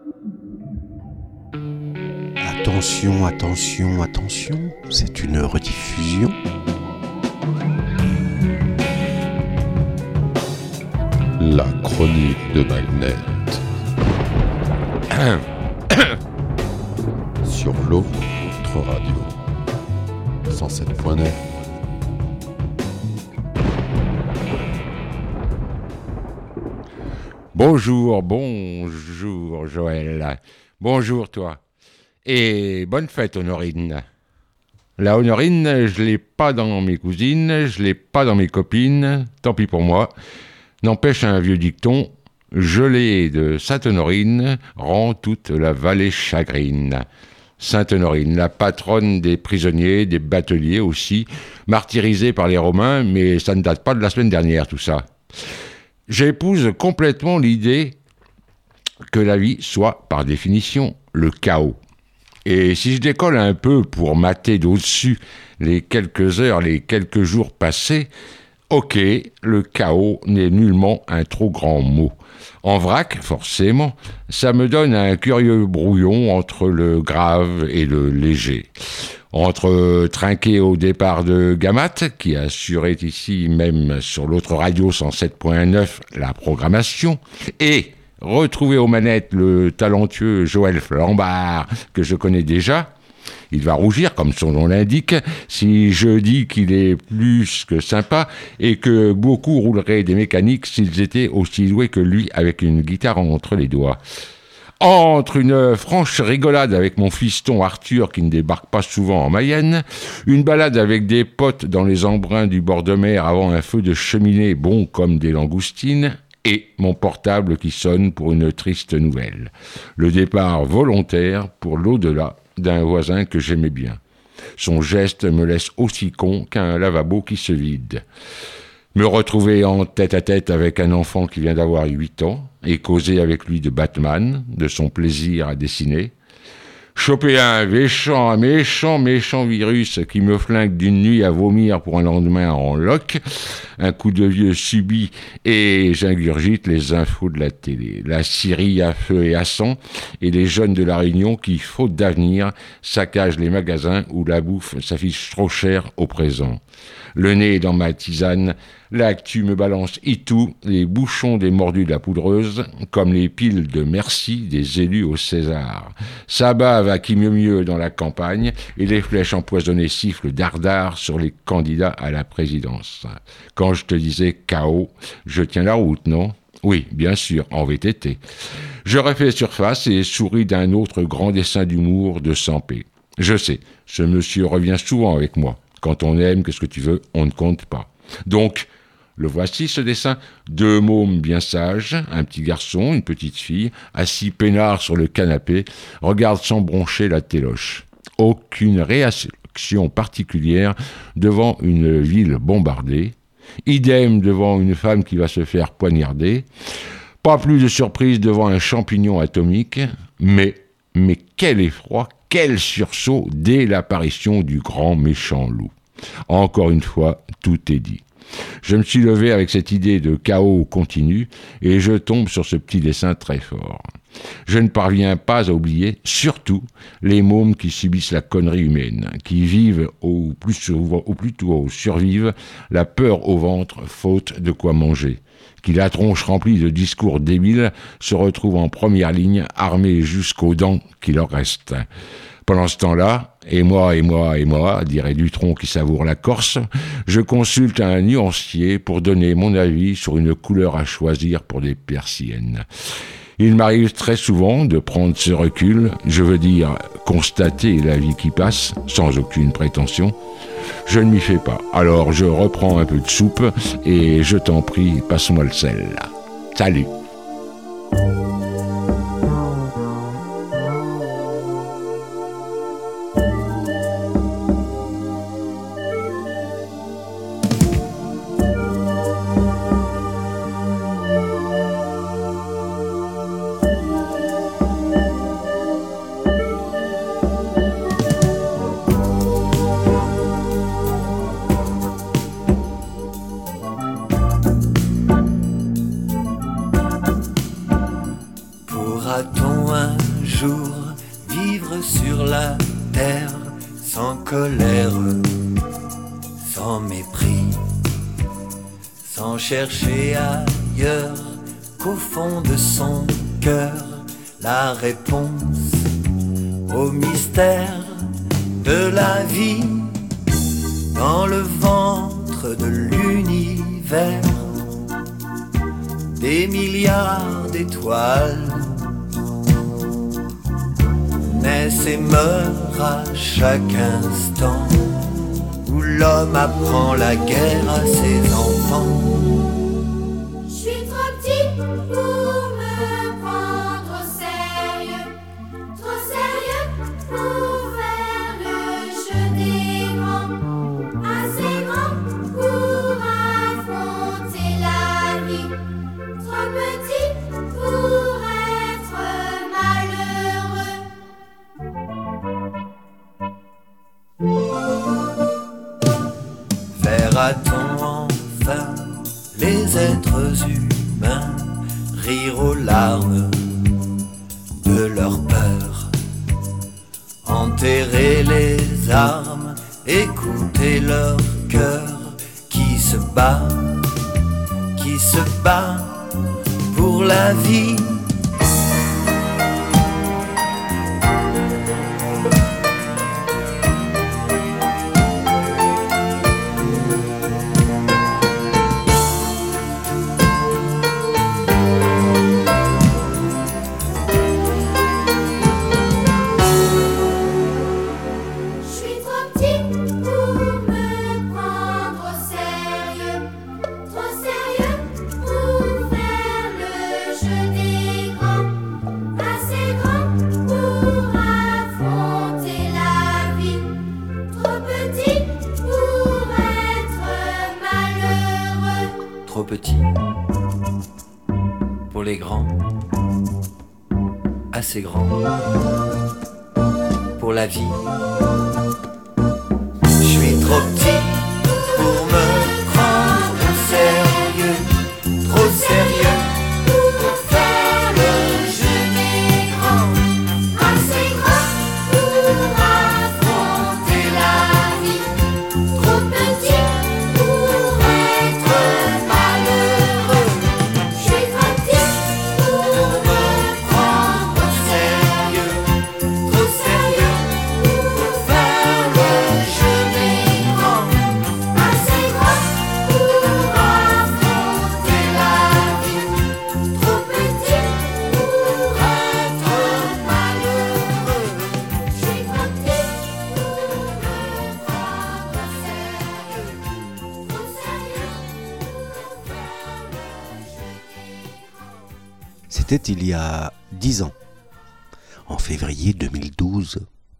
Attention, attention, attention, c'est une rediffusion. La chronique de Magnet. Sur l'autre radio. 107.9. Bonjour Joël. Bonjour toi. Et bonne fête Honorine. La Honorine, je l'ai pas dans mes cousines, je l'ai pas dans mes copines, tant pis pour moi. N'empêche un vieux dicton, gelée de Sainte-Honorine rend toute la vallée chagrine. Sainte-Honorine, la patronne des prisonniers, des bateliers aussi, martyrisée par les Romains, mais ça ne date pas de la semaine dernière tout ça. J'épouse complètement l'idée que la vie soit, par définition, le chaos. Et si je décolle un peu pour mater d'au-dessus les quelques heures, les quelques jours passés, ok, le chaos n'est nullement un trop grand mot. En vrac, forcément, ça me donne un curieux brouillon entre le grave et le léger. Entre trinquer au départ de Gamat, qui assurait ici même sur l'autre radio 107.9 la programmation, et retrouver aux manettes le talentueux Joël Flambard, que je connais déjà. Il va rougir, comme son nom l'indique, si je dis qu'il est plus que sympa et que beaucoup rouleraient des mécaniques s'ils étaient aussi doués que lui avec une guitare entre les doigts. Entre une franche rigolade avec mon fiston Arthur qui ne débarque pas souvent en Mayenne, une balade avec des potes dans les embruns du bord de mer avant un feu de cheminée bon comme des langoustines, et mon portable qui sonne pour une triste nouvelle. Le départ volontaire pour l'au-delà d'un voisin que j'aimais bien. Son geste me laisse aussi con qu'un lavabo qui se vide. Me retrouver en tête-à-tête avec un enfant qui vient d'avoir 8 ans et causer avec lui de Batman, de son plaisir à dessiner. Choper un méchant virus qui me flingue d'une nuit à vomir pour un lendemain en loc, un coup de vieux subi et j'ingurgite les infos de la télé. La Syrie à feu et à sang et les jeunes de la Réunion qui, faute d'avenir, saccagent les magasins où la bouffe s'affiche trop cher au présent. Le nez dans ma tisane, l'actu me balance itou, les bouchons des mordus de la poudreuse, comme les piles de merci des élus au César. Ça bave à qui mieux dans la campagne, et les flèches empoisonnées sifflent dardard sur les candidats à la présidence. Quand je te disais chaos, je tiens la route, non ? Oui, bien sûr, en VTT. Je refais surface et souris d'un autre grand dessin d'humour de Sampé. Je sais, ce monsieur revient souvent avec moi. Quand on aime, qu'est-ce que tu veux, on ne compte pas. Donc, le voici ce dessin. 2 mômes bien sages, un petit garçon, une petite fille, assis peinards sur le canapé, regardent sans broncher la téloche. Aucune réaction particulière devant une ville bombardée. Idem devant une femme qui va se faire poignarder. Pas plus de surprise devant un champignon atomique, mais quel effroi, quel sursaut dès l'apparition du grand méchant loup. Encore une fois, tout est dit. Je me suis levé avec cette idée de chaos continu et je tombe sur ce petit dessin très fort. Je ne parviens pas à oublier, surtout, les mômes qui subissent la connerie humaine, qui vivent, ou plutôt survivent, la peur au ventre, faute de quoi manger, qui, la tronche remplie de discours débiles, se retrouvent en première ligne, armés jusqu'aux dents qui leur restent. Pendant ce temps-là, et moi, dirait Dutronc qui savoure la Corse, je consulte un nuancier pour donner mon avis sur une couleur à choisir pour des persiennes. Il m'arrive très souvent de prendre ce recul, je veux dire constater la vie qui passe, sans aucune prétention. Je ne m'y fais pas, alors je reprends un peu de soupe et je t'en prie, passe-moi le sel. Salut. un jour vivre sur la terre sans colère, sans mépris, sans chercher ailleurs qu'au fond de son cœur la réponse au mystère de la vie dans le ventre de l'univers. Des milliards d'étoiles naissent et meurent à chaque instant, où l'homme apprend la guerre à ses enfants. Je suis trop petit pour me prendre au sérieux, trop sérieux pour faire le jeu des grands, assez grand pour affronter la vie, trop petit pour être malheureux. Verra-t-on enfin les êtres humains rire aux larmes de leur peur, enterrer les armes, écouter leur cœur qui se bat pour la vie. Trop petit pour les grands, assez grand pour la vie. Je suis trop petit pour me prendre au sérieux, trop sérieux pour faire le jeu des grands, assez grand pour affronter la vie, trop petit pour être malheureux. Je suis trop petit pour me prendre au sérieux, trop sérieux pour faire le jeu des grands, assez grand pour affronter la vie, trop petit pour être malheureux. Je suis trop petit pour me prendre au sérieux, trop sérieux pour faire le jeu des grands. C'était il y a 10 ans, en février 2012.